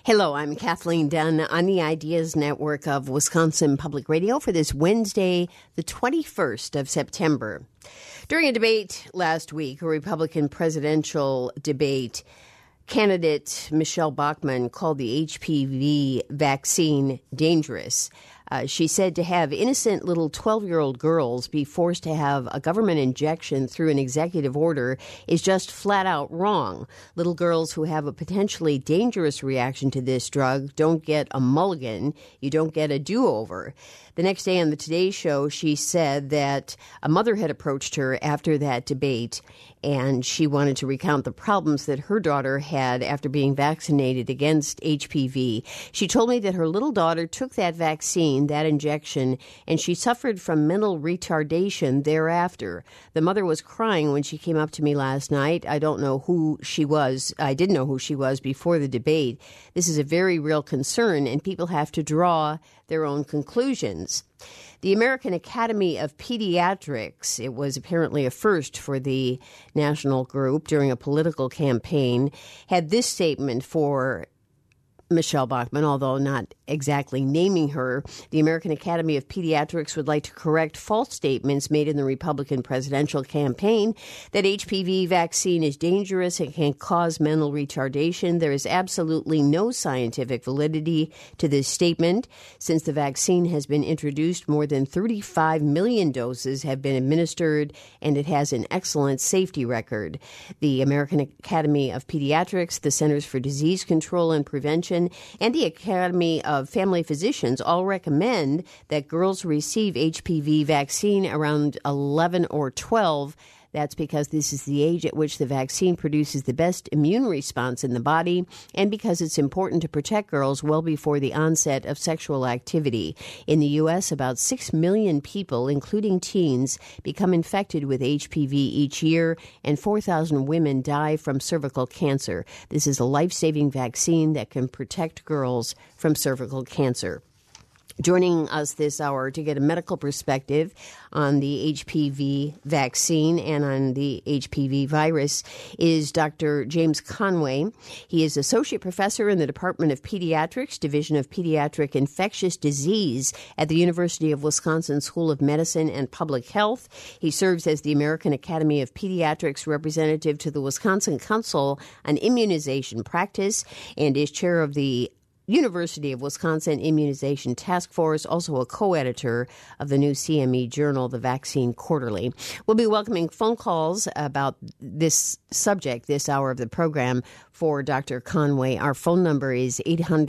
Hello, I'm Kathleen Dunn on the Ideas Network of Wisconsin Public Radio for this Wednesday, the 21st of September. During a debate last week, a Republican presidential debate, candidate Michelle Bachmann called the HPV vaccine dangerous. She said to have innocent little 12-year-old girls be forced to have a government injection through an executive order is just flat out wrong. Little girls who have a potentially dangerous reaction to this drug don't get a mulligan. You don't get a do-over. The next day on the Today Show, she said that a mother had approached her after that debate, and she wanted to recount the problems that her daughter had after being vaccinated against HPV. She told me that her little daughter took that vaccine, that injection, and she suffered from mental retardation thereafter. The mother was crying when she came up to me last night. I don't know who she was. I didn't know who she was before the debate. This is a very real concern, and people have to draw their own conclusions. The American Academy of Pediatrics, it was apparently a first for the national group during a political campaign, had this statement for Michelle Bachmann, although not exactly naming her. The American Academy of Pediatrics would like to correct false statements made in the Republican presidential campaign that HPV vaccine is dangerous and can cause mental retardation. There is absolutely no scientific validity to this statement. Since the vaccine has been introduced, more than 35 million doses have been administered, and it has an excellent safety record. The American Academy of Pediatrics, the Centers for Disease Control and Prevention, and the Academy of Family Physicians all recommend that girls receive HPV vaccine around 11 or 12. That's because this is the age at which the vaccine produces the best immune response in the body, and because it's important to protect girls well before the onset of sexual activity. In the U.S., about 6 million people, including teens, become infected with HPV each year, and 4,000 women die from cervical cancer. This is a life-saving vaccine that can protect girls from cervical cancer. Joining us this hour to get a medical perspective on the HPV vaccine and on the HPV virus is Dr. James Conway. He is Associate Professor in the Department of Pediatrics, Division of Pediatric Infectious Disease at the University of Wisconsin School of Medicine and Public Health. He serves as the American Academy of Pediatrics representative to the Wisconsin Council on Immunization Practice and is chair of the University of Wisconsin Immunization Task Force, also a co-editor of the new CME journal, The Vaccine Quarterly. We'll be welcoming phone calls about this subject this hour of the program for Dr. Conway. Our phone number is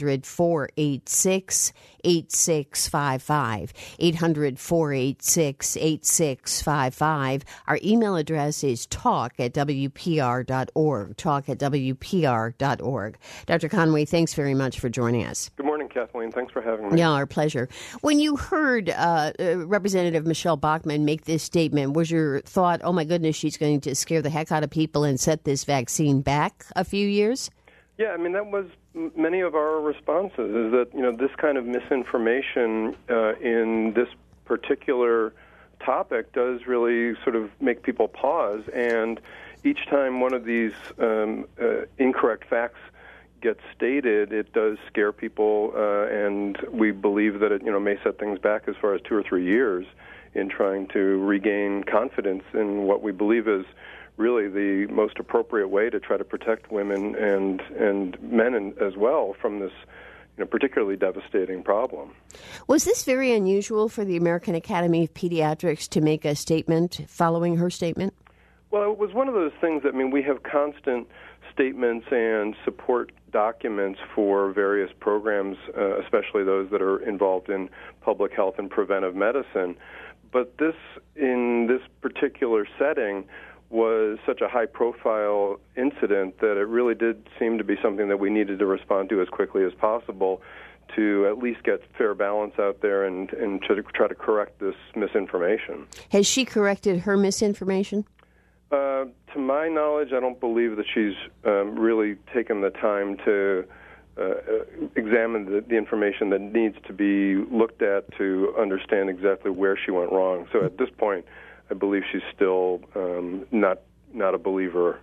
800-486-8655, 800-486-8655. Our email address is talk@wpr.org, talk@wpr.org. Dr. Conway, thanks very much for joining us. Good morning, Kathleen. Thanks for having me. Yeah, our pleasure. When you heard Representative Michelle Bachmann make this statement, was your thought, oh my goodness, she's going to scare the heck out of people and set this vaccine back a few years? Yeah, I mean, that was many of our responses, is that, this kind of misinformation in this particular topic does really sort of make people pause. And each time one of these incorrect facts gets stated, it does scare people, and we believe that it may set things back as far as 2 or 3 years in trying to regain confidence in what we believe is really the most appropriate way to try to protect women and men as well from this particularly devastating problem. Was this very unusual for the American Academy of Pediatrics to make a statement following her statement? Well, it was one of those things that, we have constant statements and support documents for various programs, especially those that are involved in public health and preventive medicine. But this, in this particular setting, was such a high-profile incident that it really did seem to be something that we needed to respond to as quickly as possible to at least get fair balance out there and to try to correct this misinformation. Has she corrected her misinformation? To my knowledge, I don't believe that she's really taken the time to examine the information that needs to be looked at to understand exactly where she went wrong. So at this point, I believe she's still not a believer.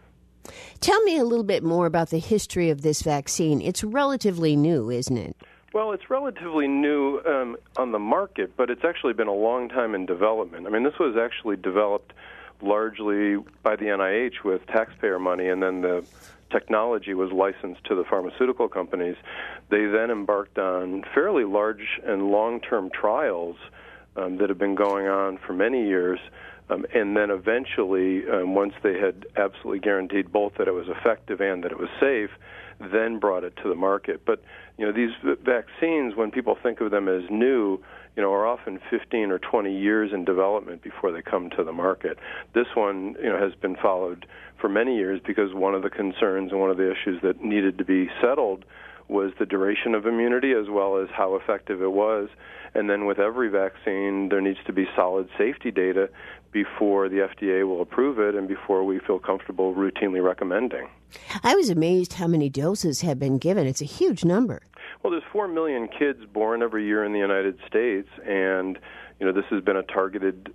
Tell me a little bit more about the history of this vaccine. It's relatively new, isn't it? Well, it's relatively new on the market, but it's actually been a long time in development. I mean, this was actually developed largely by the NIH with taxpayer money, and then the technology was licensed to the pharmaceutical companies. They then embarked on fairly large and long-term trials that have been going on for many years, and then eventually, once they had absolutely guaranteed both that it was effective and that it was safe, then brought it to the market. But these vaccines, when people think of them as new, are often 15 or 20 years in development before they come to the market. This one, has been followed for many years because one of the concerns and one of the issues that needed to be settled was the duration of immunity as well as how effective it was. And then with every vaccine, there needs to be solid safety data before the FDA will approve it and before we feel comfortable routinely recommending. I was amazed how many doses have been given. It's a huge number. Well, there's 4 million kids born every year in the United States, and this has been a targeted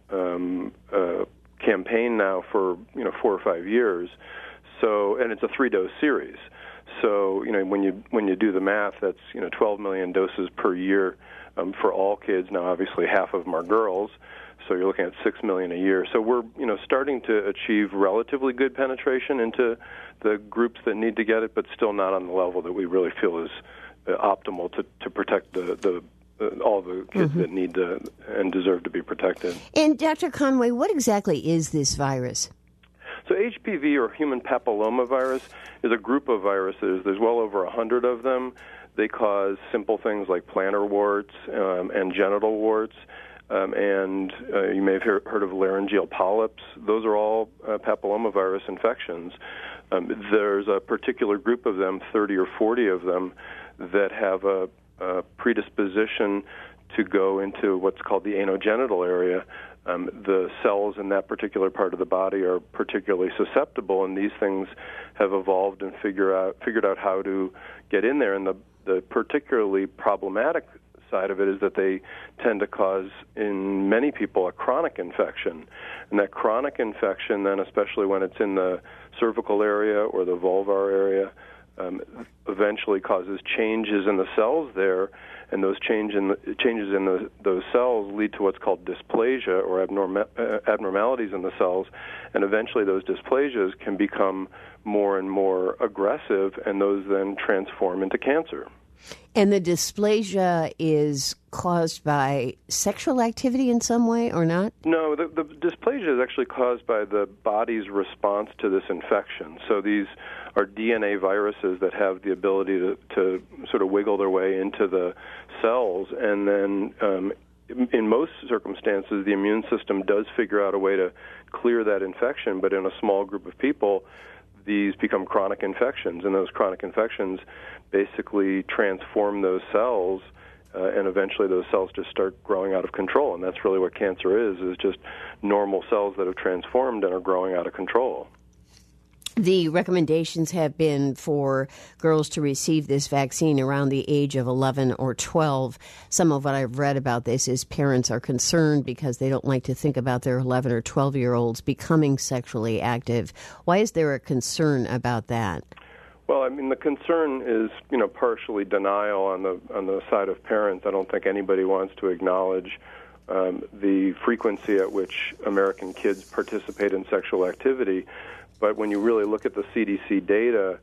campaign now for 4 or 5 years. So, and it's a 3-dose series. So, when you do the math, that's 12 million doses per year for all kids. Now, obviously, half of them are girls, so you're looking at 6 million a year. So we're starting to achieve relatively good penetration into the groups that need to get it, but still not on the level that we really feel is optimal to protect all the kids that need to and deserve to be protected. And Dr. Conway, what exactly is this virus? So HPV, or human papillomavirus, is a group of viruses. There's well over 100 of them. They cause simple things like plantar warts and genital warts, and you may have heard of laryngeal polyps. Those are all papillomavirus infections. There's a particular group of them, 30 or 40 of them, that have a predisposition to go into what's called the anogenital area. The cells in that particular part of the body are particularly susceptible, and these things have evolved and figured out how to get in there. And the particularly problematic side of it is that they tend to cause, in many people, a chronic infection. And that chronic infection, then, especially when it's in the cervical area or the vulvar area, eventually causes changes in the cells there, and those changes in those cells lead to what's called dysplasia, or abnormalities in the cells, and eventually those dysplasias can become more and more aggressive, and those then transform into cancer. And the dysplasia is caused by sexual activity in some way or not? No, the dysplasia is actually caused by the body's response to this infection. So these are DNA viruses that have the ability to sort of wiggle their way into the cells, and then in most circumstances the immune system does figure out a way to clear that infection, but in a small group of people these become chronic infections, and those chronic infections basically transform those cells, and eventually those cells just start growing out of control. And that's really what cancer is just normal cells that have transformed and are growing out of control. The recommendations have been for girls to receive this vaccine around the age of 11 or 12. Some of what I've read about this is parents are concerned because they don't like to think about their 11 or 12-year-olds becoming sexually active. Why is there a concern about that? Well, I mean, the concern is, partially denial on the side of parents. I don't think anybody wants to acknowledge the frequency at which American kids participate in sexual activity. But when you really look at the CDC data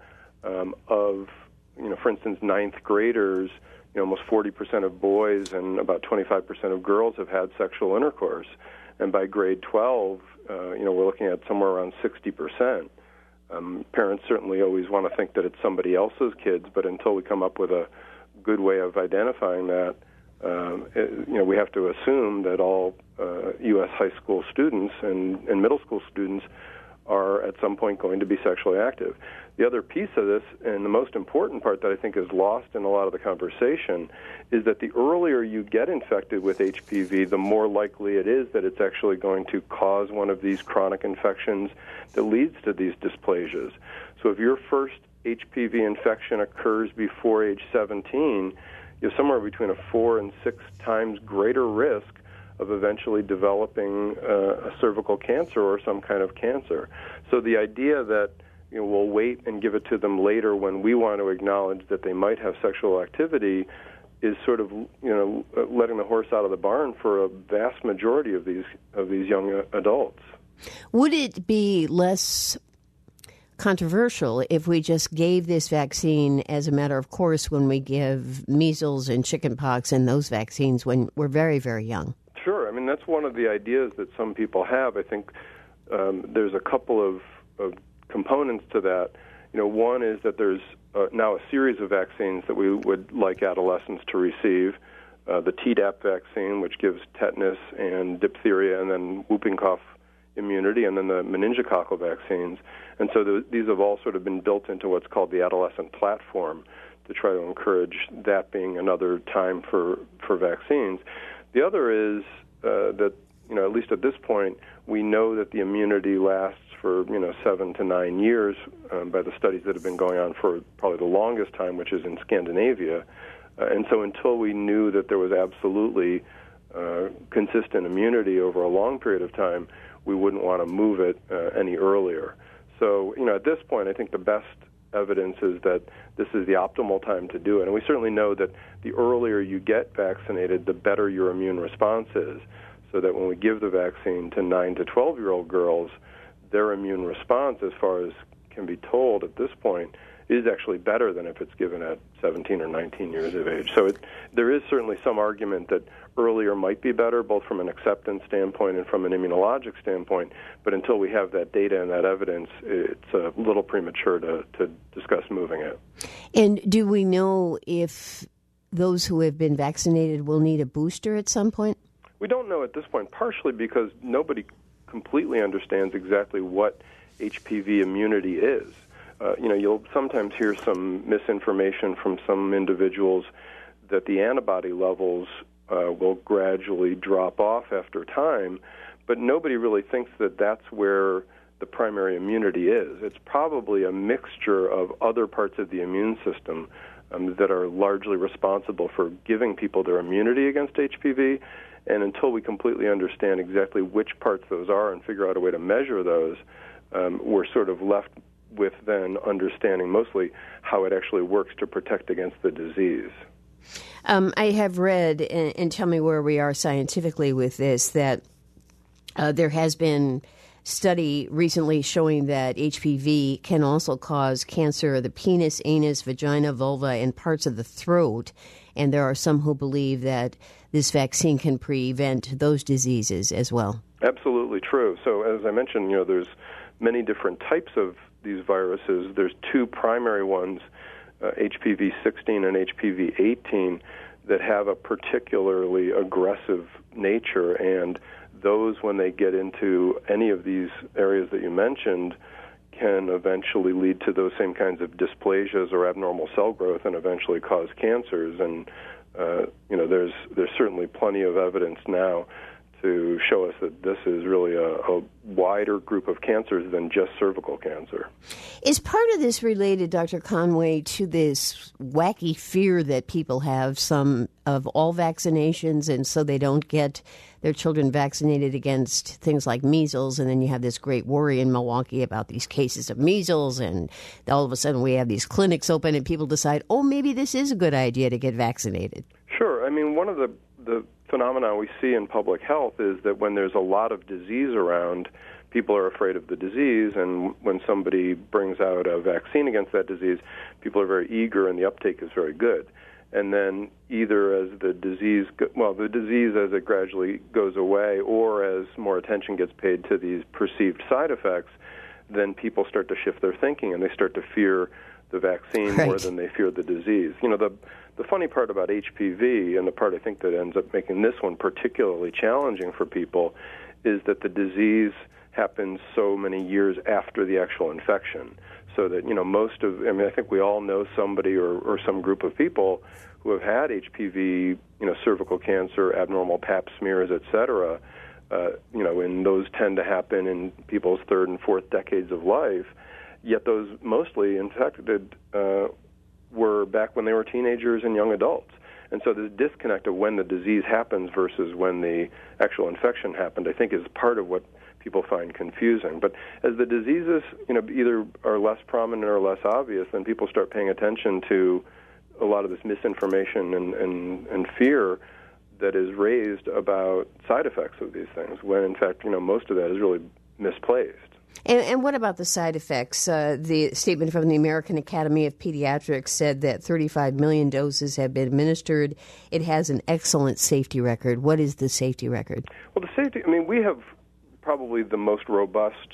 of, for instance, ninth graders, almost 40% of boys and about 25% of girls have had sexual intercourse. And by grade 12, we're looking at somewhere around 60%. Parents certainly always want to think that it's somebody else's kids, but until we come up with a good way of identifying that, we have to assume that all U.S. high school students and middle school students are at some point going to be sexually active. The other piece of this, and the most important part that I think is lost in a lot of the conversation, is that the earlier you get infected with HPV, the more likely it is that it's actually going to cause one of these chronic infections that leads to these dysplasias. So if your first HPV infection occurs before age 17, you have somewhere between a 4 and 6 times greater risk of eventually developing a cervical cancer or some kind of cancer. So the idea that we'll wait and give it to them later when we want to acknowledge that they might have sexual activity is sort of, letting the horse out of the barn for a vast majority of these young adults. Would it be less controversial if we just gave this vaccine as a matter of course when we give measles and chickenpox and those vaccines when we're very, very young? Sure. I mean, that's one of the ideas that some people have. I think there's a couple of components to that. One is that there's now a series of vaccines that we would like adolescents to receive. The Tdap vaccine, which gives tetanus and diphtheria and then whooping cough immunity, and then the meningococcal vaccines. And so these have all sort of been built into what's called the adolescent platform to try to encourage that being another time for vaccines. The other is that, at least at this point, we know that the immunity lasts for 7 to 9 years by the studies that have been going on for probably the longest time, which is in Scandinavia. And so until we knew that there was absolutely consistent immunity over a long period of time, we wouldn't want to move it any earlier. So, at this point, I think the best evidence is that this is the optimal time to do it. And we certainly know that the earlier you get vaccinated, the better your immune response is, so that when we give the vaccine to 9 to 12-year-old girls, their immune response, as far as can be told at this point, is actually better than if it's given at 17 or 19 years of age. So there is certainly some argument that earlier might be better, both from an acceptance standpoint and from an immunologic standpoint, but until we have that data and that evidence, it's a little premature to discuss moving it. And do we know if those who have been vaccinated will need a booster at some point? We don't know at this point, partially because nobody completely understands exactly what HPV immunity is. You'll sometimes hear some misinformation from some individuals that the antibody levels will gradually drop off after time, but nobody really thinks that that's where the primary immunity is. It's probably a mixture of other parts of the immune system that are largely responsible for giving people their immunity against HPV, and until we completely understand exactly which parts those are and figure out a way to measure those, we're sort of left with then understanding mostly how it actually works to protect against the disease. I have read, and tell me where we are scientifically with this, that there has been study recently showing that HPV can also cause cancer of the penis, anus, vagina, vulva, and parts of the throat. And there are some who believe that this vaccine can prevent those diseases as well. Absolutely true. So as I mentioned, there's many different types of these viruses. There's two primary ones, HPV-16 and HPV-18, that have a particularly aggressive nature, and those, when they get into any of these areas that you mentioned, can eventually lead to those same kinds of dysplasias or abnormal cell growth and eventually cause cancers. And there's certainly plenty of evidence now to show us that this is really a wider group of cancers than just cervical cancer. Is part of this related, Dr. Conway, to this wacky fear that people have, some of all vaccinations, and so they don't get their children vaccinated against things like measles, and then you have this great worry in Milwaukee about these cases of measles, and all of a sudden we have these clinics open and people decide, maybe this is a good idea to get vaccinated? Sure. I mean, one of the phenomena we see in public health is that when there's a lot of disease around, people are afraid of the disease, and when somebody brings out a vaccine against that disease, people are very eager and the uptake is very good. And then either as the disease as it gradually goes away, or as more attention gets paid to these perceived side effects, then people start to shift their thinking and they start to fear the vaccine more than they fear the disease. The funny part about HPV, and the part I think that ends up making this one particularly challenging for people, is that the disease happens so many years after the actual infection. So that, I think we all know somebody or some group of people who have had HPV, cervical cancer, abnormal pap smears, et cetera, and those tend to happen in people's third and fourth decades of life, yet those mostly infected were back when they were teenagers and young adults. And so this disconnect of when the disease happens versus when the actual infection happened, I think, is part of what people find confusing. But as the diseases, either are less prominent or less obvious, then people start paying attention to a lot of this misinformation and fear that is raised about side effects of these things, when in fact, most of that is really misplaced. And what about the side effects? The statement from the American Academy of Pediatrics said that 35 million doses have been administered. It has an excellent safety record. What is the safety record? Well, the safety, we have probably the most robust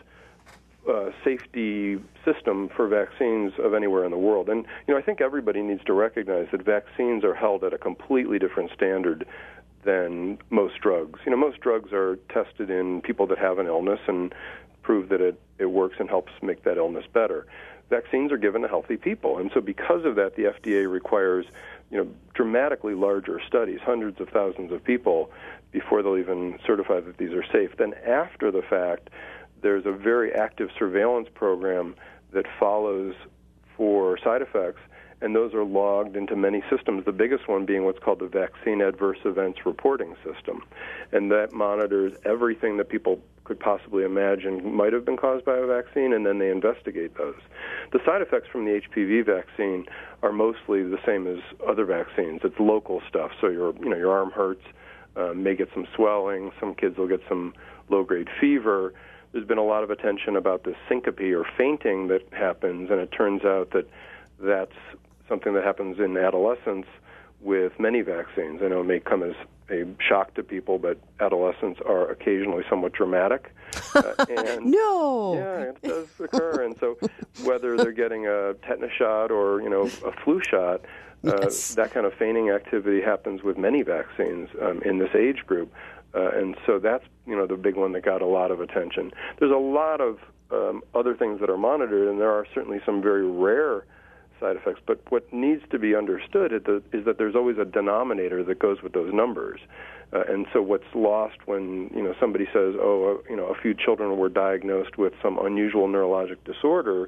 safety system for vaccines of anywhere in the world. And, I think everybody needs to recognize that vaccines are held at a completely different standard than most drugs. Most drugs are tested in people that have an illness and prove that it works and helps make that illness better. Vaccines are given to healthy people, and so because of that, the FDA requires dramatically larger studies, hundreds of thousands of people, before they'll even certify that these are safe. Then after the fact, there's a very active surveillance program that follows for side effects, and those are logged into many systems, the biggest one being what's called the Vaccine Adverse Events Reporting System. And that monitors everything that people could possibly imagine might have been caused by a vaccine, and then they investigate those. The side effects from the HPV vaccine are mostly the same as other vaccines. It's local stuff, so your arm hurts, may get some swelling, some kids will get some low-grade fever. There's been a lot of attention about this syncope or fainting that happens, and it turns out that that's something that happens in adolescence with many vaccines. I know it may come as a shock to people, but adolescents are occasionally somewhat dramatic. No! Yeah, it does occur. And so whether they're getting a tetanus shot or, a flu shot, yes. That kind of feigning activity happens with many vaccines in this age group. And so that's, the big one that got a lot of attention. There's a lot of other things that are monitored, and there are certainly some very rare side effects. But what needs to be understood is that there's always a denominator that goes with those numbers. And so what's lost when, somebody says, a few children were diagnosed with some unusual neurologic disorder,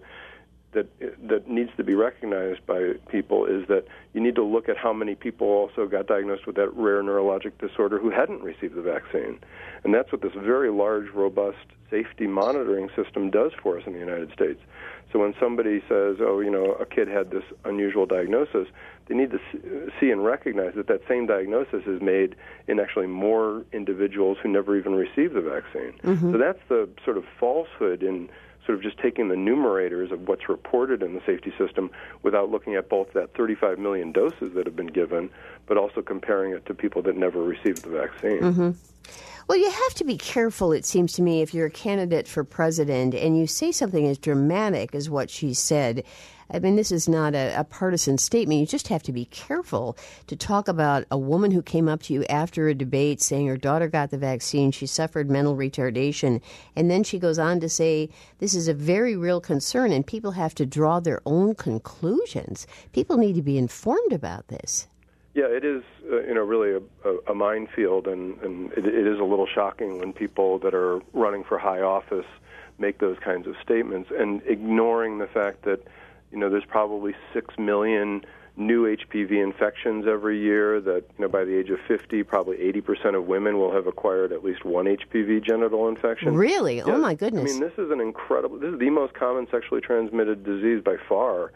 that needs to be recognized by people is that you need to look at how many people also got diagnosed with that rare neurologic disorder who hadn't received the vaccine. And that's what this very large, robust safety monitoring system does for us in the United States. So when somebody says, a kid had this unusual diagnosis, they need to see and recognize that same diagnosis is made in actually more individuals who never even received the vaccine. Mm-hmm. So that's the sort of falsehood in sort of just taking the numerators of what's reported in the safety system without looking at both that 35 million doses that have been given, but also comparing it to people that never received the vaccine. Mm-hmm. Well, you have to be careful, it seems to me, if you're a candidate for president and you say something as dramatic as what she said. I mean, this is not a partisan statement. You just have to be careful to talk about a woman who came up to you after a debate saying her daughter got the vaccine, she suffered mental retardation, and then she goes on to say this is a very real concern and people have to draw their own conclusions. People need to be informed about this. Yeah, it is, really a minefield, and it is a little shocking when people that are running for high office make those kinds of statements, and ignoring the fact that, there's probably 6 million new HPV infections every year, that, by the age of 50, probably 80% of women will have acquired at least one HPV genital infection. Really? Yeah. Oh, my goodness. This is this is the most common sexually transmitted disease by far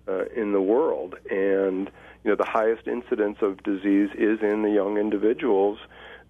in the world, and the highest incidence of disease is in the young individuals,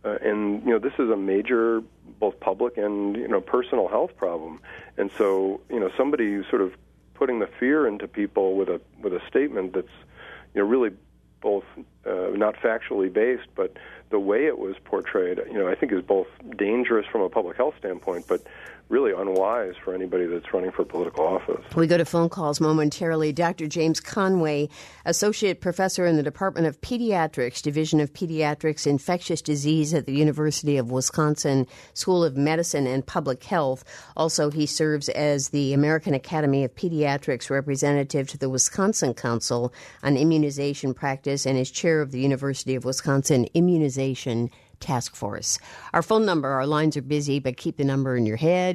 and this is a major both public and personal health problem. And so somebody sort of putting the fear into people with a statement that's really both not factually based, but the way it was portrayed, I think is both dangerous from a public health standpoint, but really unwise for anybody that's running for political office. We go to phone calls momentarily. Dr. James Conway, Associate Professor in the Department of Pediatrics, Division of Pediatrics, Infectious Disease at the University of Wisconsin School of Medicine and Public Health. Also, he serves as the American Academy of Pediatrics representative to the Wisconsin Council on Immunization Practice and is chair of the University of Wisconsin Immunization Task Force. Our phone number, our lines are busy, but keep the number in your head,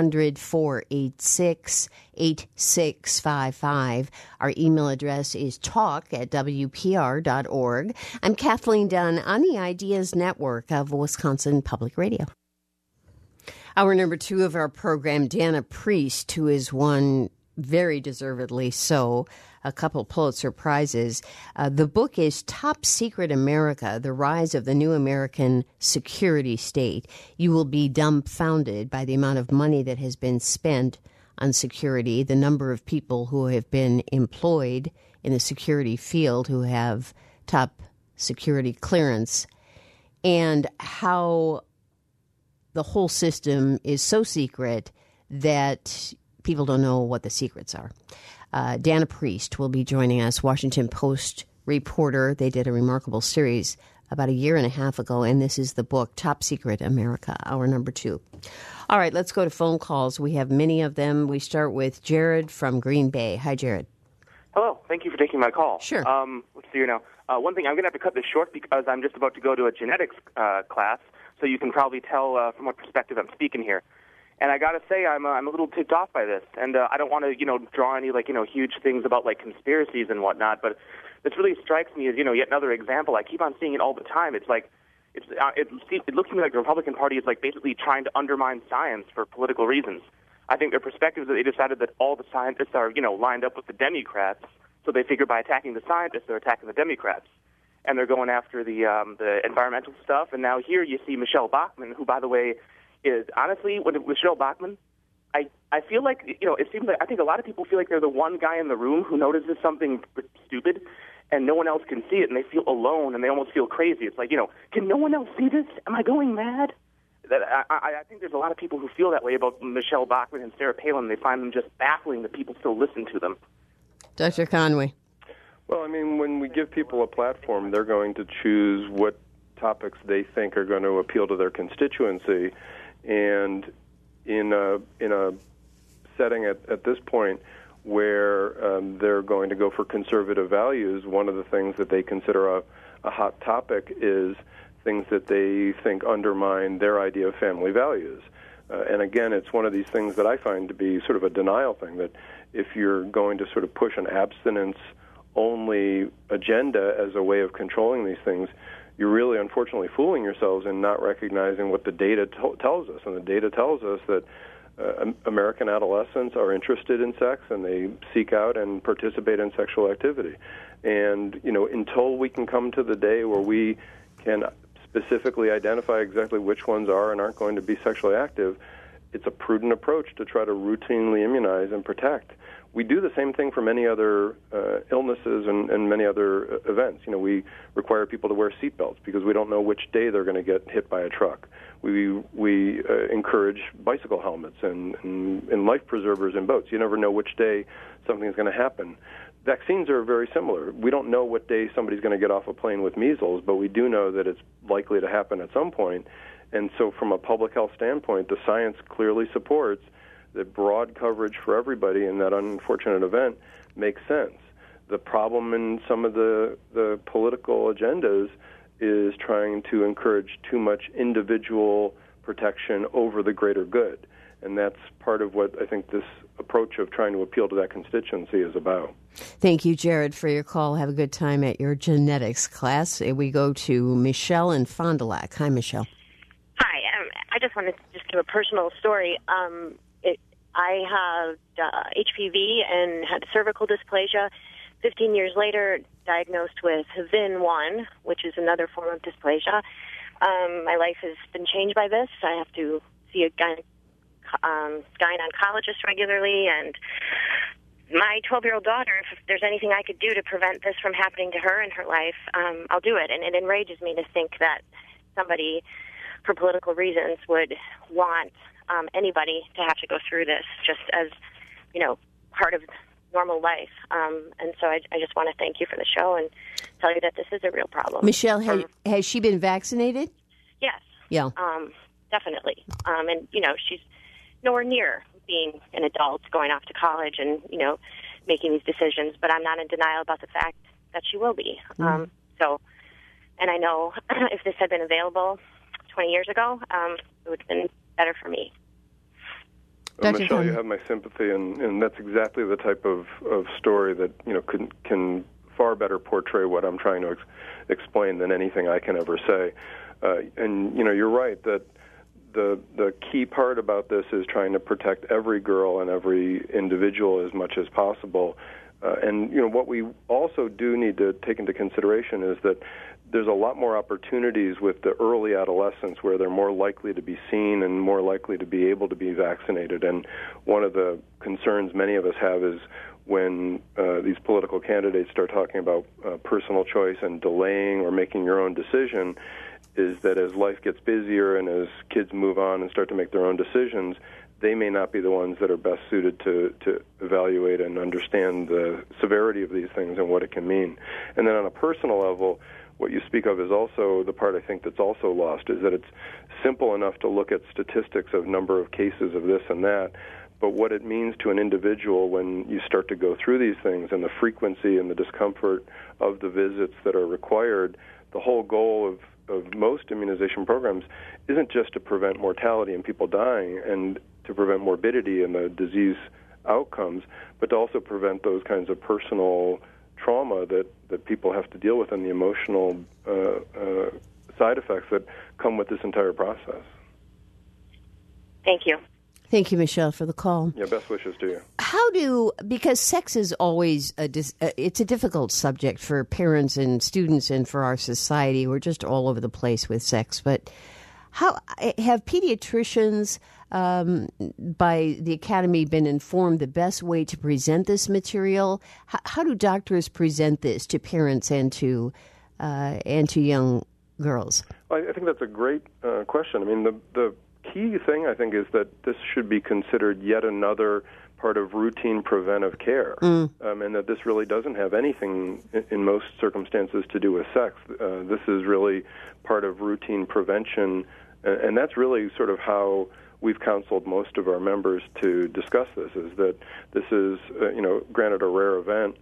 800-486-8655. Our email address is talk@wpr.org. I'm Kathleen Dunn on the Ideas Network of Wisconsin Public Radio. Hour number 2 of our program, Dana Priest, who is won very deservedly so a couple Pulitzer Prizes. The book is Top Secret America, The Rise of the New American Security State. You will be dumbfounded by the amount of money that has been spent on security, the number of people who have been employed in the security field who have top security clearance, and how the whole system is so secret that people don't know what the secrets are. Dana Priest will be joining us, Washington Post reporter. They did a remarkable series about a year and a half ago, and this is the book, Top Secret America, hour number 2. All right, let's go to phone calls. We have many of them. We start with Jared from Green Bay. Hi, Jared. Hello. Thank you for taking my call. Sure. Let's see here now. One thing, I'm going to have to cut this short because I'm just about to go to a genetics class, so you can probably tell from what perspective I'm speaking here. And I got to say, I'm a little ticked off by this, and I don't want to, draw any huge things about conspiracies and whatnot. But this really strikes me as yet another example. I keep on seeing it all the time. It looks to me like the Republican Party is basically trying to undermine science for political reasons. I think their perspective is that they decided that all the scientists are lined up with the Democrats, so they figure by attacking the scientists they're attacking the Democrats, and they're going after the environmental stuff. And now here you see Michelle Bachmann, who, by the way, is honestly, with Michelle Bachmann, I feel like, it seems like I think a lot of people feel like they're the one guy in the room who notices something stupid and no one else can see it, and they feel alone and they almost feel crazy. It's like, can no one else see this? Am I going mad? I think there's a lot of people who feel that way about Michelle Bachmann and Sarah Palin. They find them just baffling that people still listen to them. Dr. Conway. Well, I mean, when we give people a platform, they're going to choose what topics they think are going to appeal to their constituency. And in a setting at this point where they're going to go for conservative values, one of the things that they consider a hot topic is things that they think undermine their idea of family values. And again, it's one of these things that I find to be sort of a denial thing, that if you're going to sort of push an abstinence-only agenda as a way of controlling these things, you're really, unfortunately, fooling yourselves and not recognizing what the data tells us. And the data tells us that American adolescents are interested in sex and they seek out and participate in sexual activity. And, until we can come to the day where we can specifically identify exactly which ones are and aren't going to be sexually active, it's a prudent approach to try to routinely immunize and protect. We do the same thing for many other illnesses and many other events. We require people to wear seatbelts because we don't know which day they're going to get hit by a truck. We encourage bicycle helmets and life preservers in boats. You never know which day something is going to happen. Vaccines are very similar. We don't know what day somebody's going to get off a plane with measles, but we do know that it's likely to happen at some point. And so from a public health standpoint, the science clearly supports that broad coverage for everybody in that unfortunate event makes sense. The problem in some of the political agendas is trying to encourage too much individual protection over the greater good. And that's part of what I think this approach of trying to appeal to that constituency is about. Thank you, Jared, for your call. Have a good time at your genetics class. We go to Michelle in Fond du Lac. Hi, Michelle. Hi. I just wanted to just give a personal story. I have HPV and had cervical dysplasia. 15 years later, diagnosed with HVIN1, which is another form of dysplasia. My life has been changed by this. I have to see a gynecologist regularly, and my 12-year-old daughter, if there's anything I could do to prevent this from happening to her in her life, I'll do it. And it enrages me to think that somebody, for political reasons, would want anybody to have to go through this just as, part of normal life. And so I just want to thank you for the show and tell you that this is a real problem. Michelle, has she been vaccinated? Yes. Yeah. Definitely. And, she's nowhere near being an adult, going off to college and, making these decisions. But I'm not in denial about the fact that she will be. And I know if this had been available 20 years ago, it would have been better for me. Well, Michelle, you have my sympathy, and that's exactly the type of story that can far better portray what I'm trying to explain than anything I can ever say. And you're right that the key part about this is trying to protect every girl and every individual as much as possible. And what we also do need to take into consideration is that there's a lot more opportunities with the early adolescents where they're more likely to be seen and more likely to be able to be vaccinated. And one of the concerns many of us have is when these political candidates start talking about personal choice and delaying or making your own decision, is that as life gets busier and as kids move on and start to make their own decisions, they may not be the ones that are best suited to evaluate and understand the severity of these things and what it can mean. And then on a personal level, what you speak of is also the part I think that's also lost, is that it's simple enough to look at statistics of number of cases of this and that, but what it means to an individual when you start to go through these things and the frequency and the discomfort of the visits that are required, the whole goal of most immunization programs isn't just to prevent mortality and people dying and to prevent morbidity and the disease outcomes, but to also prevent those kinds of personal trauma that people have to deal with and the emotional side effects that come with this entire process. Thank you. Thank you, Michelle, for the call. Yeah, best wishes to you. Because sex is always it's a difficult subject for parents and students and for our society. We're just all over the place with sex. But how have pediatricians by the Academy been informed the best way to present this material? How do doctors present this to parents and to young girls? I think that's a great question. I mean, the key thing, I think, is that this should be considered yet another part of routine preventive care, and that this really doesn't have anything in most circumstances to do with sex. This is really part of routine prevention, and that's really sort of how we've counseled most of our members to discuss this, is that this is, granted a rare event,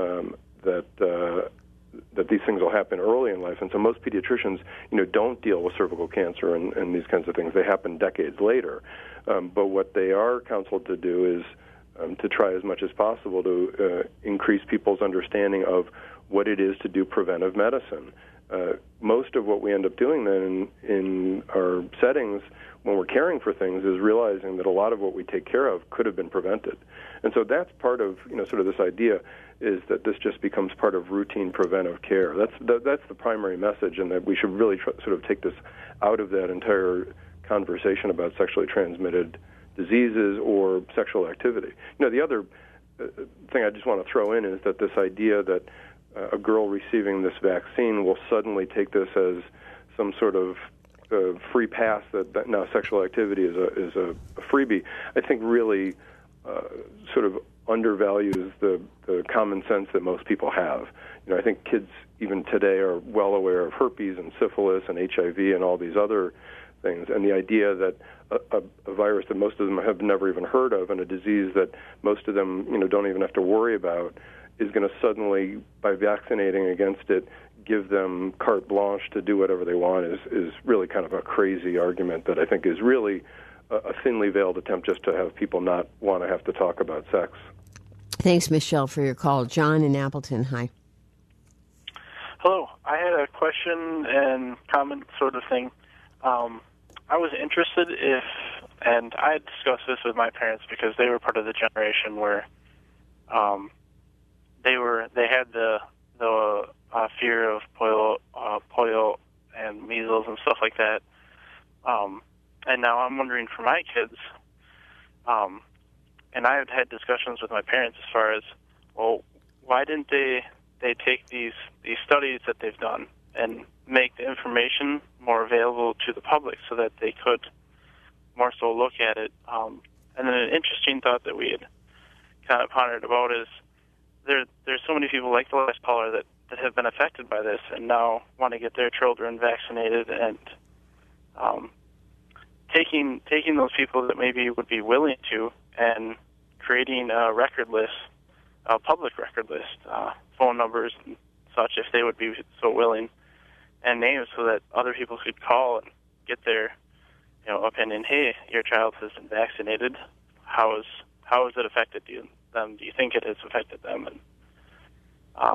that these things will happen early in life. And so most pediatricians, don't deal with cervical cancer and these kinds of things. They happen decades later. But what they are counseled to do is to try as much as possible to increase people's understanding of what it is to do preventive medicine. Most of what we end up doing then in our settings when we're caring for things is realizing that a lot of what we take care of could have been prevented. And so that's part of, sort of this idea is that this just becomes part of routine preventive care. That's the primary message, and that we should really sort of take this out of that entire conversation about sexually transmitted diseases or sexual activity. The other thing I just want to throw in is that this idea that a girl receiving this vaccine will suddenly take this as some sort of free pass that now sexual activity is a freebie, I think really sort of undervalues the common sense that most people have. I think kids even today are well aware of herpes and syphilis and HIV and all these other things, and the idea that a virus that most of them have never even heard of and a disease that most of them don't even have to worry about is going to suddenly, by vaccinating against it, give them carte blanche to do whatever they want is really kind of a crazy argument that I think is really a thinly veiled attempt just to have people not want to have to talk about sex. Thanks, Michelle, for your call. John in Appleton, hi. Hello. I had a question and comment sort of thing. I was interested and I had discussed this with my parents because they were part of the generation where they had the fear of polio and measles and stuff like that. And now I'm wondering for my kids, and I have had discussions with my parents as far as, well, why didn't they take these studies that they've done and make the information more available to the public so that they could more so look at it. And then an interesting thought that we had kind of pondered about is there's so many people like the last caller that have been affected by this and now want to get their children vaccinated, and taking those people that maybe would be willing to and creating a record list, a public record list, phone numbers and such, if they would be so willing, and names so that other people could call and get their opinion. Hey, your child has been vaccinated. How has it affected them? Do you think it has affected them? And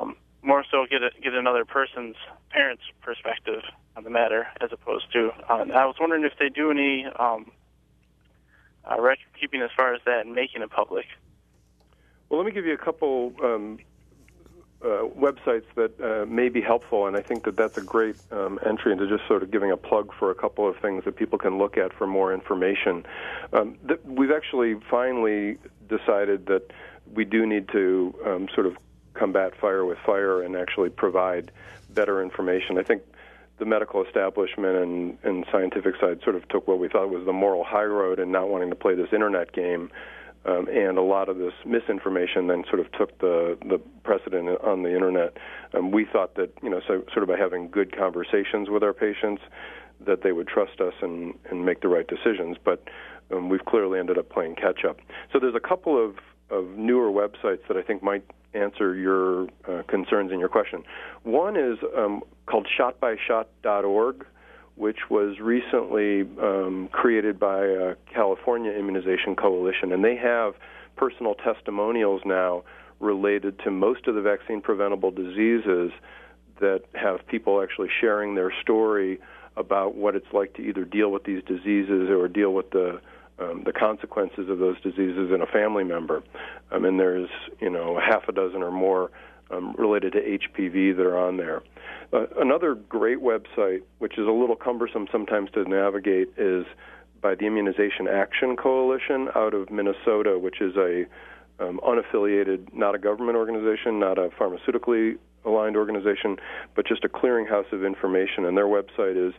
more so get another person's parents' perspective on the matter as opposed to. I was wondering if they do any record keeping as far as that and making it public. Well, let me give you a couple websites that may be helpful, and I think that that's a great entry into just sort of giving a plug for a couple of things that people can look at for more information. We've actually finally decided that we do need to sort of combat fire with fire and actually provide better information. I think the medical establishment and scientific side sort of took what we thought was the moral high road and not wanting to play this internet game. And a lot of this misinformation then sort of took the precedent on the internet. We thought that, so sort of by having good conversations with our patients, that they would trust us and make the right decisions. But we've clearly ended up playing catch up. So there's a couple of newer websites that I think might answer your concerns and your question. One is called shotbyshot.org, which was recently created by a California Immunization Coalition, and they have personal testimonials now related to most of the vaccine-preventable diseases that have people actually sharing their story about what it's like to either deal with these diseases or deal with the consequences of those diseases in a family member. And there's, a half a dozen or more related to HPV that are on there. Another great website, which is a little cumbersome sometimes to navigate, is by the Immunization Action Coalition out of Minnesota, which is a unaffiliated, not a government organization, not a pharmaceutically aligned organization, but just a clearinghouse of information. And their website is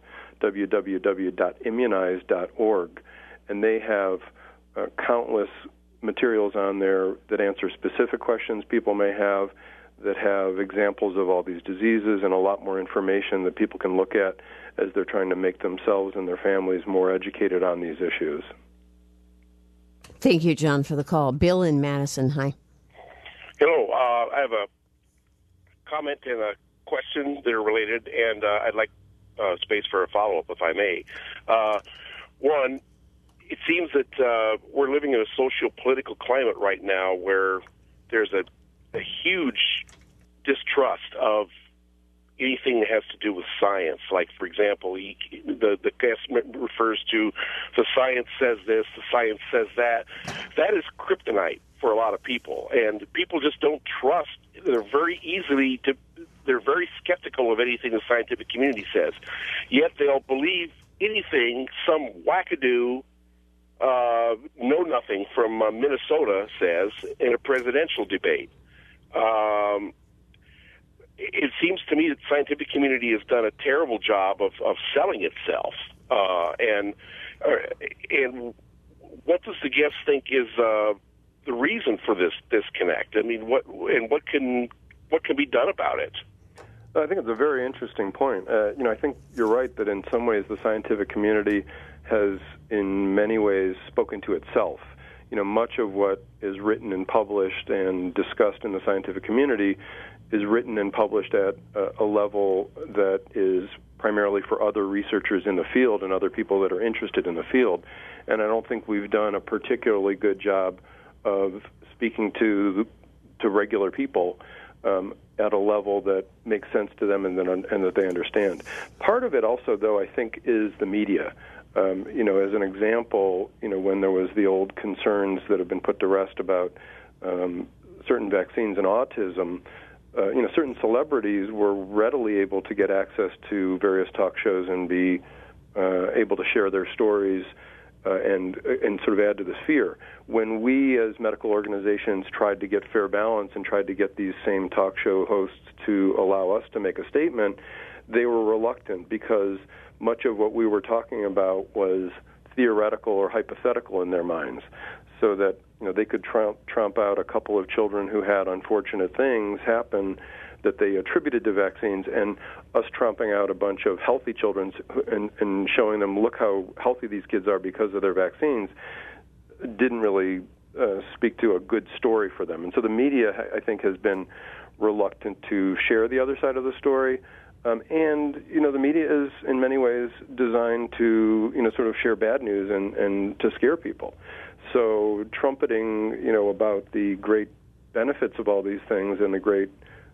www.immunize.org. And they have countless materials on there that answer specific questions people may have, that have examples of all these diseases and a lot more information that people can look at as they're trying to make themselves and their families more educated on these issues. Thank you, John, for the call. Bill in Madison, hi. Hello. I have a comment and a question that are related, and I'd like space for a follow-up, if I may. One, it seems that we're living in a socio-political climate right now where there's a huge distrust of anything that has to do with science. Like, for example, the guest refers to the science says this, the science says that. That is kryptonite for a lot of people, and people just don't trust. They're very skeptical of anything the scientific community says, yet they'll believe anything some wackadoo know-nothing from Minnesota says in a presidential debate. It seems to me that the scientific community has done a terrible job of selling itself. And what does the guest think is the reason for this disconnect? I mean, what can be done about it? I think it's a very interesting point. I think you're right that in some ways the scientific community has, in many ways, spoken to itself. Much of what is written and published and discussed in the scientific community is written and published at a level that is primarily for other researchers in the field and other people that are interested in the field. And I don't think we've done a particularly good job of speaking to regular people at a level that makes sense to them and that they understand. Part of it also, though, I think, is the media. As an example, when there was the old concerns that have been put to rest about certain vaccines and autism, certain celebrities were readily able to get access to various talk shows and be able to share their stories and sort of add to this fear. When we as medical organizations tried to get fair balance and tried to get these same talk show hosts to allow us to make a statement, they were reluctant because much of what we were talking about was theoretical or hypothetical in their minds, so that they could trump out a couple of children who had unfortunate things happen that they attributed to vaccines, and us trumping out a bunch of healthy children and showing them, look how healthy these kids are because of their vaccines, didn't really speak to a good story for them. And so the media, I think, has been reluctant to share the other side of the story. And the media is, in many ways, designed to, sort of share bad news and to scare people. So trumpeting, about the great benefits of all these things and the great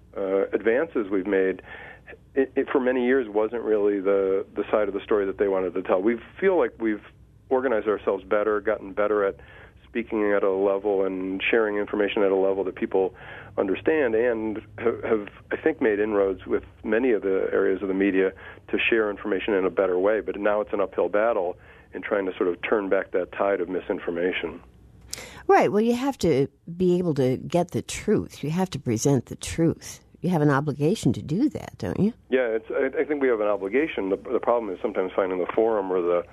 advances we've made, it for many years wasn't really the side of the story that they wanted to tell. We feel like we've organized ourselves better, gotten better at speaking at a level and sharing information at a level that people understand, and have, I think, made inroads with many of the areas of the media to share information in a better way. But now it's an uphill battle in trying to sort of turn back that tide of misinformation. Right. Well, you have to be able to get the truth. You have to present the truth. You have an obligation to do that, don't you? Yeah, I think we have an obligation. The problem is sometimes finding the forum or the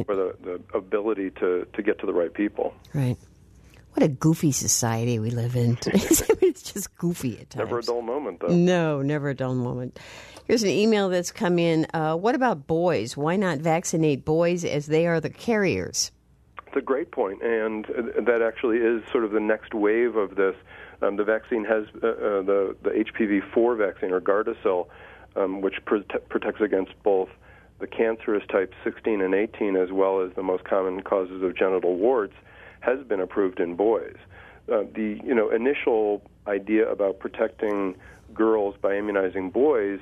ability to get to the right people. Right. What a goofy society we live in. It's just goofy at times. Never a dull moment, though. No, never a dull moment. Here's an email that's come in. What about boys? Why not vaccinate boys as they are the carriers? It's a great point, and that actually is sort of the next wave of this. The vaccine has the HPV-4 vaccine, or Gardasil, which protects against both the cancerous types 16 and 18, as well as the most common causes of genital warts, has been approved in boys. The initial idea about protecting girls by immunizing boys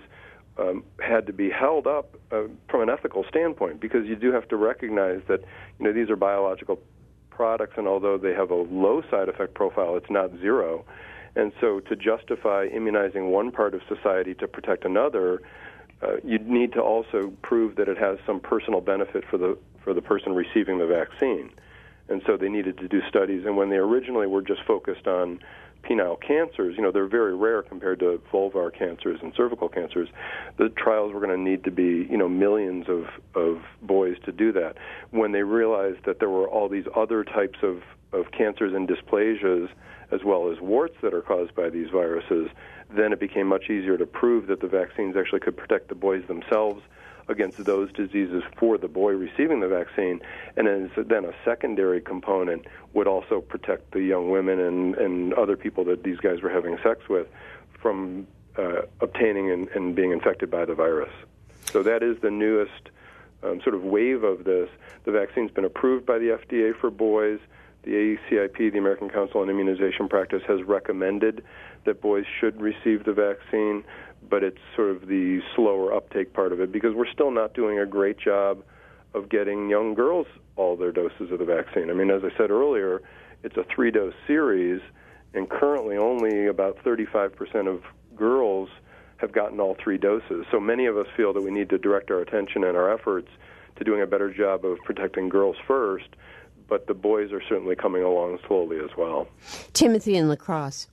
had to be held up from an ethical standpoint, because you do have to recognize that these are biological products, and although they have a low side effect profile, it's not zero. And so to justify immunizing one part of society to protect another, you'd need to also prove that it has some personal benefit for the person receiving the vaccine. And so they needed to do studies, and when they originally were just focused on penile cancers, they're very rare compared to vulvar cancers and cervical cancers. The trials were going to need to be, millions of boys to do that. When they realized that there were all these other types of cancers and dysplasias, as well as warts that are caused by these viruses, then it became much easier to prove that the vaccines actually could protect the boys themselves against those diseases for the boy receiving the vaccine, and then a secondary component would also protect the young women and other people that these guys were having sex with from obtaining and being infected by the virus. So that is the newest sort of wave of this. The vaccine's been approved by the FDA for boys. The ACIP, the American Council on Immunization Practice, has recommended that boys should receive the vaccine, but it's sort of the slower uptake part of it, because we're still not doing a great job of getting young girls all their doses of the vaccine. I mean, as I said earlier, it's a 3-dose series, and currently only about 35% of girls have gotten all 3 doses. So many of us feel that we need to direct our attention and our efforts to doing a better job of protecting girls first, but the boys are certainly coming along slowly as well. Timothy in La Crosse.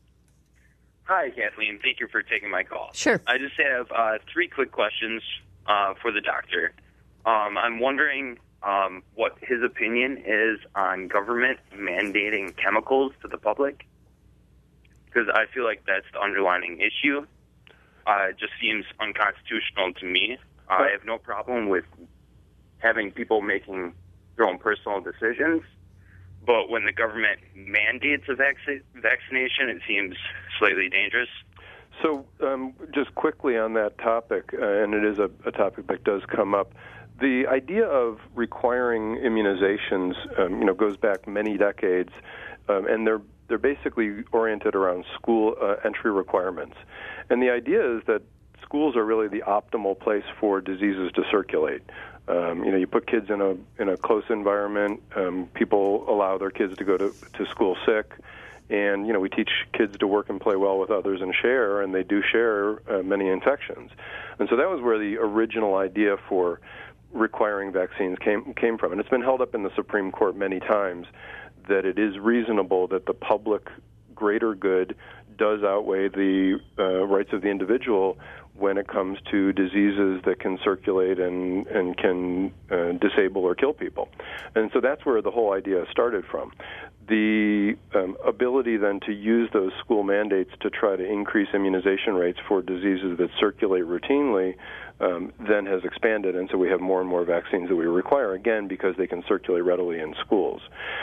Hi, Kathleen. Thank you for taking my call. Sure. I just have 3 quick questions for the doctor. I'm wondering what his opinion is on government mandating chemicals to the public, because I feel like that's the underlying issue. It just seems unconstitutional to me. I have no problem with having people making their own personal decisions, but when the government mandates a vaccination, it seems slightly dangerous. So just quickly on that topic, and it is a topic that does come up, the idea of requiring immunizations goes back many decades, and they're basically oriented around school entry requirements. And the idea is that schools are really the optimal place for diseases to circulate. You put kids in a close environment. People allow their kids to go to school sick, and we teach kids to work and play well with others and share, and they do share many infections. And so that was where the original idea for requiring vaccines came from, and it's been held up in the Supreme Court many times that it is reasonable that the public greater good does outweigh the rights of the individual when it comes to diseases that can circulate and can disable or kill people. And so that's where the whole idea started from. The ability then to use those school mandates to try to increase immunization rates for diseases that circulate routinely then has expanded, and so we have more and more vaccines that we require, again, because they can circulate readily in schools.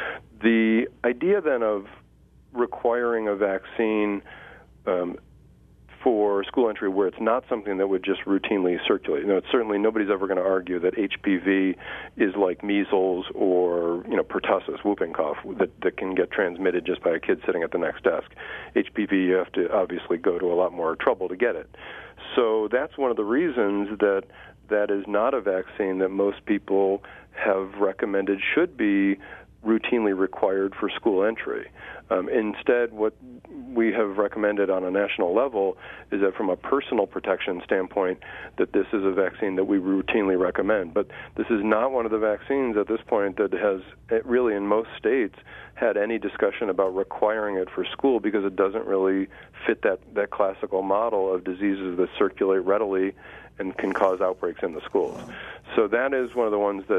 The idea then of requiring a vaccine for school entry where it's not something that would just routinely circulate. It's certainly nobody's ever going to argue that HPV is like measles or pertussis, whooping cough, that can get transmitted just by a kid sitting at the next desk. HPV, you have to obviously go to a lot more trouble to get it. So that's one of the reasons that is not a vaccine that most people have recommended should be routinely required for school entry. Instead, what we have recommended on a national level is that from a personal protection standpoint, that this is a vaccine that we routinely recommend. But this is not one of the vaccines at this point that has really in most states had any discussion about requiring it for school because it doesn't really fit that classical model of diseases that circulate readily and can cause outbreaks in the schools. So that is one of the ones that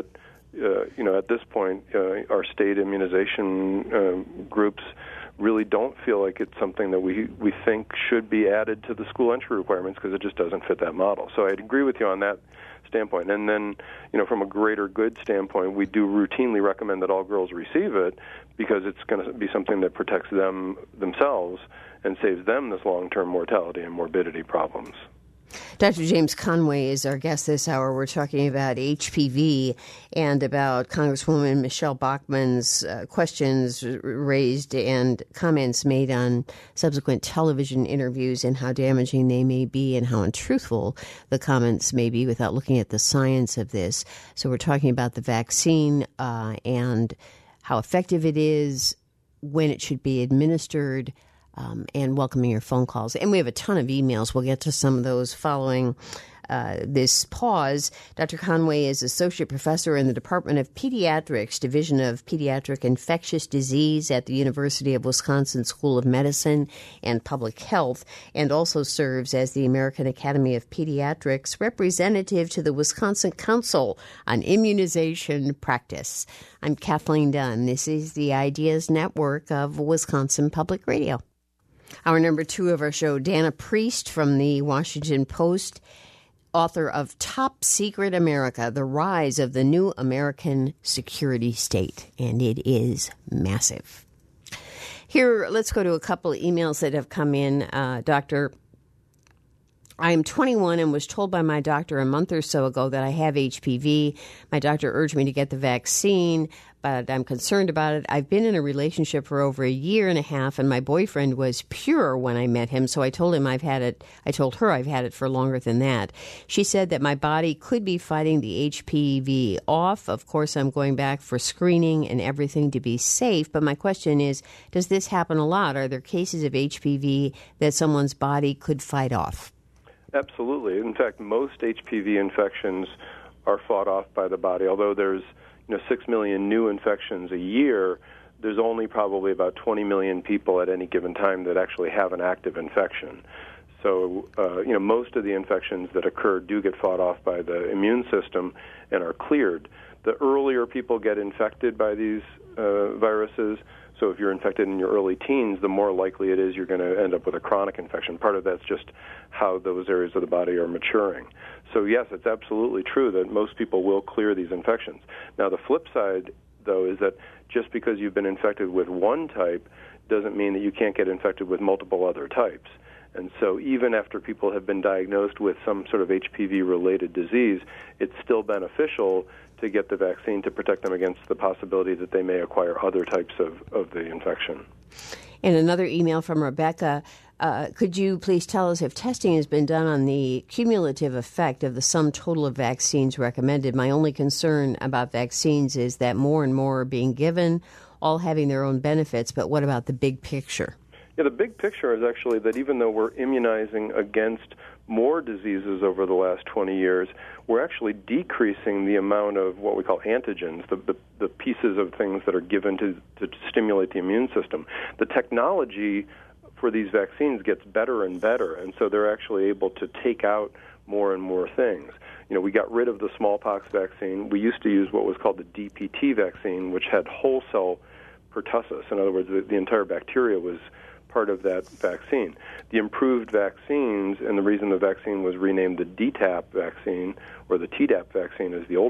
at this point, our state immunization groups really don't feel like it's something that we think should be added to the school entry requirements because it just doesn't fit that model. So I'd agree with you on that standpoint. And then, from a greater good standpoint, we do routinely recommend that all girls receive it because it's going to be something that protects them themselves and saves them this long-term mortality and morbidity problems. Dr. James Conway is our guest this hour. We're talking about HPV and about Congresswoman Michelle Bachmann's questions raised and comments made on subsequent television interviews and how damaging they may be and how untruthful the comments may be without looking at the science of this. So we're talking about the vaccine and how effective it is, when it should be administered, and welcoming your phone calls. And we have a ton of emails. We'll get to some of those following this pause. Dr. Conway is Associate Professor in the Department of Pediatrics, Division of Pediatric Infectious Disease at the University of Wisconsin School of Medicine and Public Health, and also serves as the American Academy of Pediatrics representative to the Wisconsin Council on Immunization Practice. I'm Kathleen Dunn. This is the Ideas Network of Wisconsin Public Radio. Hour number 2 of our show, Dana Priest from the Washington Post, author of Top Secret America, The Rise of the New American Security State. And it is massive. Here, let's go to a couple of emails that have come in. Doctor, I am 21 and was told by my doctor a month or so ago that I have HPV. My doctor urged me to get the vaccine, but I'm concerned about it. I've been in a relationship for over a year and a half, and my boyfriend was pure when I met him, so I told him I've had it. I told her I've had it for longer than that. She said that my body could be fighting the HPV off. Of course, I'm going back for screening and everything to be safe, but my question is, does this happen a lot? Are there cases of HPV that someone's body could fight off? Absolutely. In fact, most HPV infections are fought off by the body. Although there's 6 million new infections a year, there's only probably about 20 million people at any given time that actually have an active infection. So, most of the infections that occur do get fought off by the immune system and are cleared. The earlier people get infected by these viruses, so if you're infected in your early teens, the more likely it is you're going to end up with a chronic infection. Part of that's just how those areas of the body are maturing. So yes, it's absolutely true that most people will clear these infections. Now the flip side, though, is that just because you've been infected with one type doesn't mean that you can't get infected with multiple other types. And so even after people have been diagnosed with some sort of HPV-related disease, it's still beneficial to get the vaccine to protect them against the possibility that they may acquire other types of the infection. And another email from Rebecca. Could you please tell us if testing has been done on the cumulative effect of the sum total of vaccines recommended? My only concern about vaccines is that more and more are being given, all having their own benefits, but what about the big picture? Yeah, the big picture is actually that even though we're immunizing against more diseases over the last 20 years, we're actually decreasing the amount of what we call antigens, the pieces of things that are given to stimulate the immune system. The technology for these vaccines gets better and better, and so they're actually able to take out more and more things. We got rid of the smallpox vaccine. We used to use what was called the DPT vaccine, which had whole cell pertussis. In other words, the entire bacteria was part of that vaccine. The improved vaccines, and the reason the vaccine was renamed the DTaP vaccine, or the Tdap vaccine is the older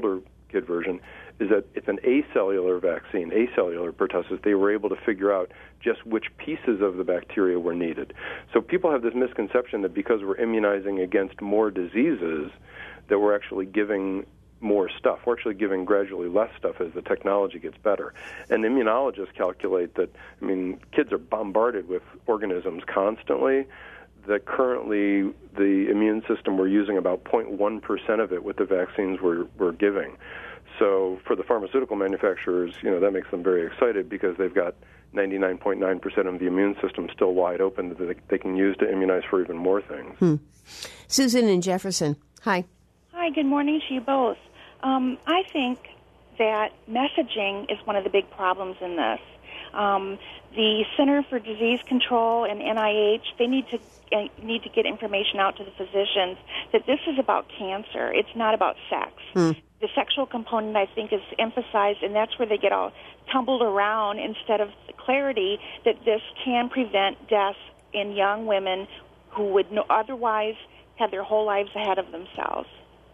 kid version, is that it's an acellular vaccine, acellular pertussis. They were able to figure out just which pieces of the bacteria were needed. So people have this misconception that because we're immunizing against more diseases, that we're actually giving more stuff. We're actually giving gradually less stuff as the technology gets better. And immunologists calculate that, kids are bombarded with organisms constantly, that currently the immune system, we're using about 0.1% of it with the vaccines we're giving. So for the pharmaceutical manufacturers, that makes them very excited because they've got 99.9% of the immune system still wide open that they can use to immunize for even more things. Susan in Jefferson. Hi. Hi, good morning to you both. I think that messaging is one of the big problems in this. The Center for Disease Control and NIH, they need to get information out to the physicians that this is about cancer. It's not about sex. The sexual component, I think, is emphasized, and that's where they get all tumbled around instead of the clarity that this can prevent death in young women who would otherwise have their whole lives ahead of themselves.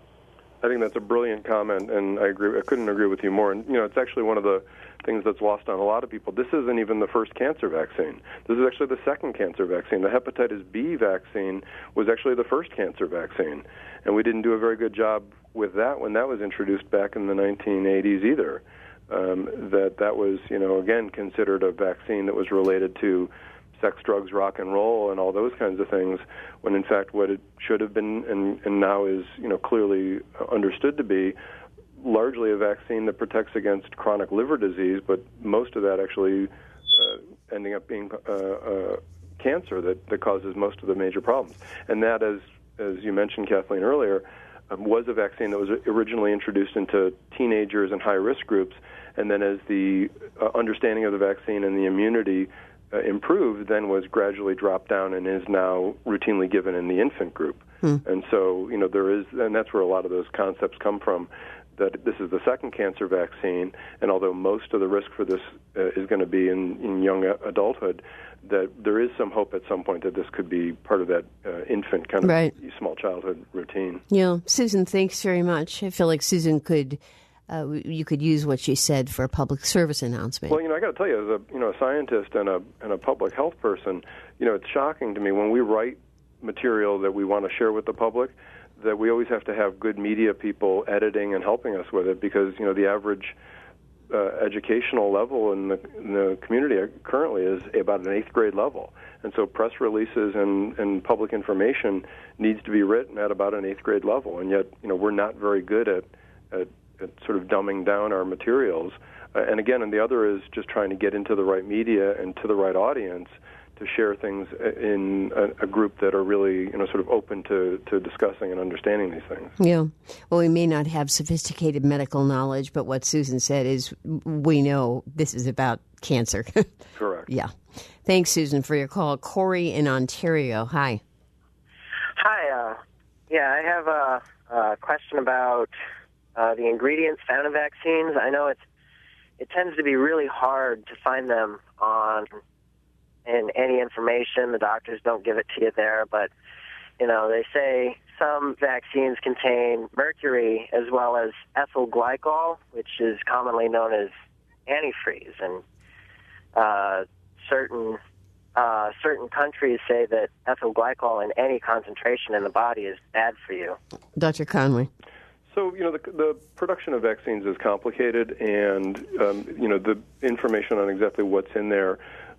I think that's a brilliant comment, and I agree. I couldn't agree with you more. And it's actually one of the things that's lost on a lot of people. This isn't even the first cancer vaccine. This is actually the second cancer vaccine. The hepatitis B vaccine was actually the first cancer vaccine, and we didn't do a very good job with that when that was introduced back in the 1980s either. That was, again, considered a vaccine that was related to sex, drugs, rock and roll, and all those kinds of things, when in fact what it should have been and now is, clearly understood to be largely a vaccine that protects against chronic liver disease, but most of that actually ending up being cancer that causes most of the major problems. And that, as you mentioned, Kathleen, earlier, was a vaccine that was originally introduced into teenagers and high-risk groups, and then as the understanding of the vaccine and the immunity improved, then was gradually dropped down and is now routinely given in the infant group. And so, there is, and that's where a lot of those concepts come from, that this is the second cancer vaccine, and although most of the risk for this is going to be in young adulthood, that there is some hope at some point that this could be part of that infant kind of small childhood routine. Yeah, Susan, thanks very much. I feel like Susan you could use what she said for a public service announcement. Well, I got to tell you, as a scientist and a public health person, it's shocking to me when we write material that we want to share with the public, that we always have to have good media people editing and helping us with it, because the average educational level in the community currently is about an 8th grade level, and so press releases and public information needs to be written at about an 8th grade level, and yet we're not very good at sort of dumbing down our materials. And again, and the other is just trying to get into the right media and to the right audience to share things in a group that are really, sort of open to discussing and understanding these things. Yeah. Well, we may not have sophisticated medical knowledge, but what Susan said is we know this is about cancer. Correct. Yeah. Thanks, Susan, for your call. Corey in Ontario. Hi. Hi. I have a question about the ingredients found in vaccines. I know it tends to be really hard to find them in any information. The doctors don't give it to you there, but they say some vaccines contain mercury as well as ethyl glycol, which is commonly known as antifreeze, and certain countries say that ethyl glycol in any concentration in the body is bad for you. Dr. Conway. So, the production of vaccines is complicated, and, the information on exactly what's in there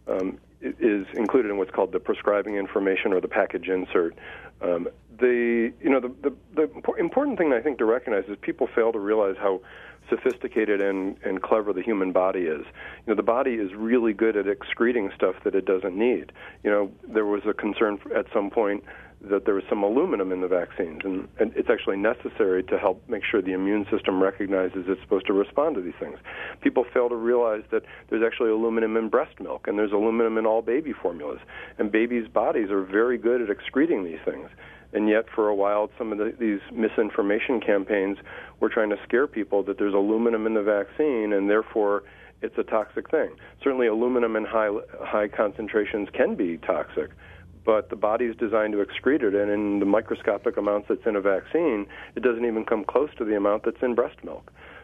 is included in what's called the prescribing information or the package insert. The important thing I think to recognize is people fail to realize how sophisticated and clever the human body is. The body is really good at excreting stuff that it doesn't need. There was a concern at some point that there was some aluminum in the vaccines, and it's actually necessary to help make sure the immune system recognizes it's supposed to respond to these things. People fail to realize that there's actually aluminum in breast milk, and there's aluminum in all baby formulas, and babies' bodies are very good at excreting these things. And yet, for a while, some of these misinformation campaigns were trying to scare people that there's aluminum in the vaccine, and therefore it's a toxic thing. Certainly, aluminum in high concentrations can be toxic, but the body is designed to excrete it, and in the microscopic amounts that's in a vaccine, it doesn't even come close to the amount that's in breast milk.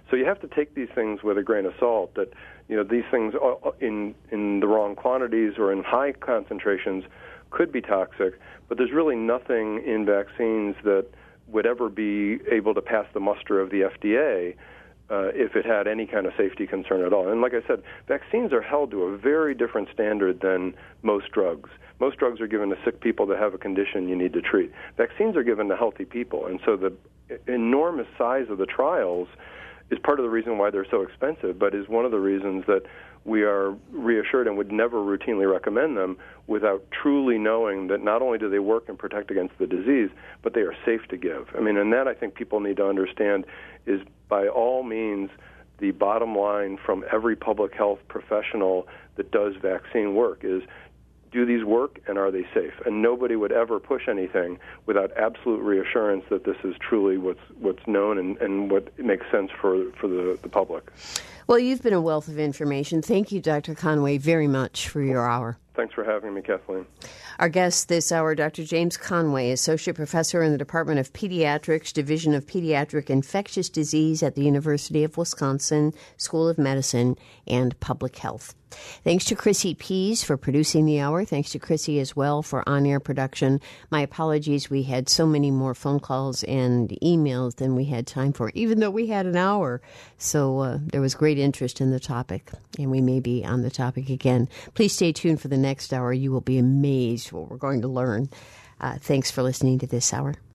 So you have to take these things with a grain of salt, that these things in the wrong quantities or in high concentrations could be toxic, but there's really nothing in vaccines that would ever be able to pass the muster of the FDA if it had any kind of safety concern at all. And like I said, vaccines are held to a very different standard than most drugs. Most drugs are given to sick people that have a condition you need to treat. Vaccines are given to healthy people, and so the enormous size of the trials is part of the reason why they're so expensive, but is one of the reasons that we are reassured and would never routinely recommend them without truly knowing that not only do they work and protect against the disease, but they are safe to give. I mean, and that I think people need to understand is by all means the bottom line from every public health professional that does vaccine work is, do these work and are they safe? And nobody would ever push anything without absolute reassurance that this is truly what's known and what makes sense for the public. Well, you've been a wealth of information. Thank you, Dr. Conway, very much for your hour. Thanks for having me, Kathleen. Our guest this hour, Dr. James Conway, Associate Professor in the Department of Pediatrics, Division of Pediatric Infectious Disease at the University of Wisconsin School of Medicine and Public Health. Thanks to Chrissy Pease for producing the hour. Thanks to Chrissy as well for on-air production. My apologies, we had so many more phone calls and emails than we had time for, even though we had an hour. So there was great interest in the topic, and we may be on the topic again. Please stay tuned for the next hour. You will be amazed what we're going to learn. Thanks for listening to this hour.